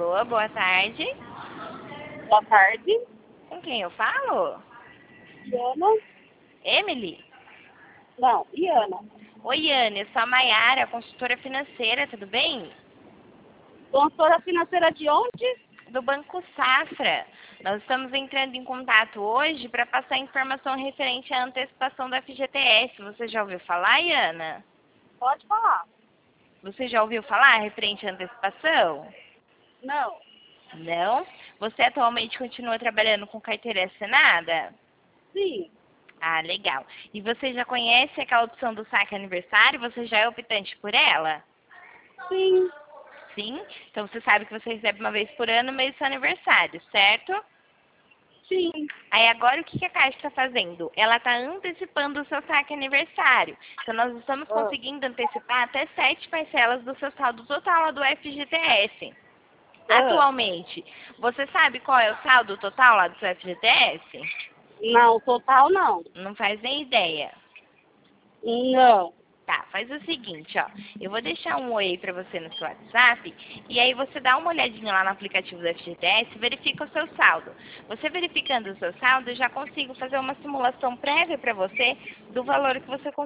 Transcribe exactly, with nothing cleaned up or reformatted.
Alô, boa tarde. Boa tarde. Com quem eu falo? Iana? Emily? Não, Iana. Oi, Iane, eu sou a Maiara, consultora financeira, tudo bem? Consultora financeira de onde? Do Banco Safra. Nós estamos entrando em contato hoje para passar informação referente à antecipação da F G T S. Você já ouviu falar, Iana? Pode falar. Você já ouviu falar referente à antecipação? Não. Não? Você atualmente continua trabalhando com carteira assinada? Sim. Ah, legal. E você já conhece aquela opção do saque aniversário? Você já é optante por ela? Sim. Sim? Então você sabe que você recebe uma vez por ano o mês do seu aniversário, certo? Sim. Aí agora o que a Caixa está fazendo? Ela está antecipando o seu saque aniversário. Então nós estamos Ah. conseguindo antecipar até sete parcelas do seu saldo total lá do F G T S. Ah. Atualmente, você sabe qual é o saldo total lá do seu F G T S? Não, total não. Não faz nem ideia. Não. Tá, faz o seguinte, ó. Eu vou deixar um oi aí pra você no seu WhatsApp e aí você dá uma olhadinha lá no aplicativo do F G T S e verifica o seu saldo. Você verificando o seu saldo, eu já consigo fazer uma simulação prévia pra você do valor que você